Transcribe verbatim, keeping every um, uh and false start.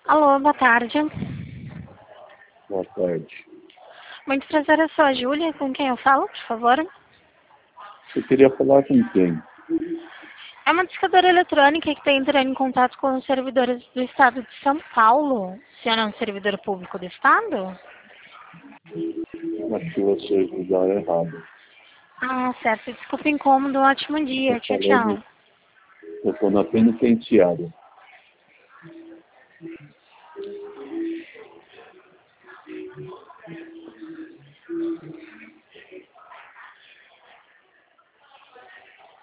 Alô, boa tarde. Boa tarde. Muito prazer, eu sou a Júlia. Com quem eu falo, por favor? Você queria falar com quem? É uma discadora eletrônica que está entrando em contato com os servidores do Estado de São Paulo. O senhor é um servidor público do Estado? Acho que vocês usaram errado. Ah, certo. Desculpa o incômodo. Um ótimo dia. Estou Tchau, falando, tchau. eu estou na penitenciária.